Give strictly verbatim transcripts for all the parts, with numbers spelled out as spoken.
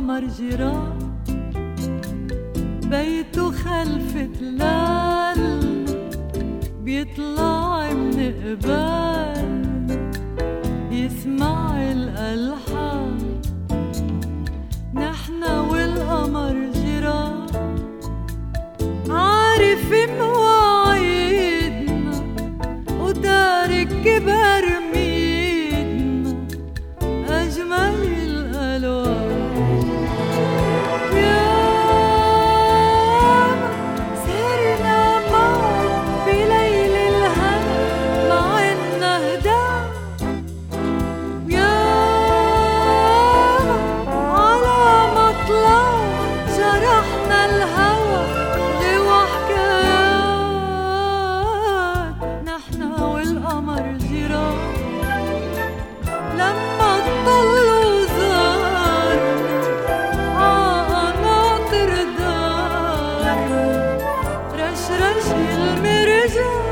والقمر جيران، بيته خلف تلال بيطلع من قبال يسمع الألحان. نحنا والقمر جيران، عارف مواعيدنا وتارك كبر ميدنا أجمل الألوان. ياما سهرنا معه بليل الهنا مع إننا هدانا، ياما على مطلع جرحنا الهوى غوى حكايات. نحنا والقمر جيران، لما تطلوا زارنا عقناطر دارنا رشرش المرجان.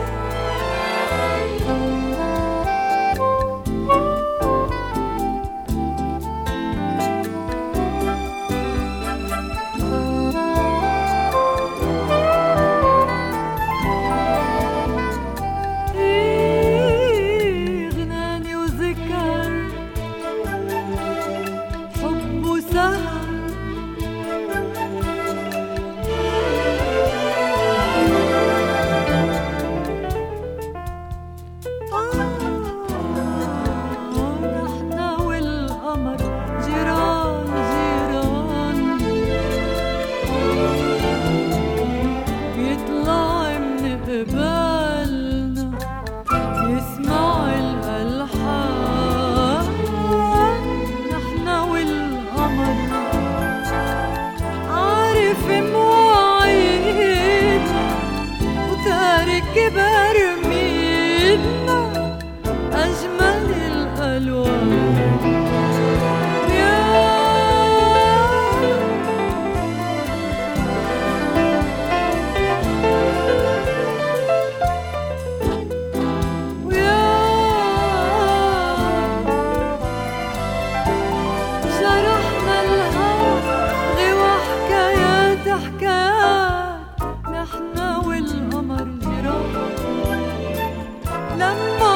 غناني وذكر حب وسهر، نحنا والقمر جيران جيران، بيطلع من قبالنا يسمع الألحان. نحنا والقمر عارف مواعيدنا وتارك كبر ميدنا أجمل الألوان. جرحنا الهوى غوى حكايات حكايات. نحنا والقمر جيران، لما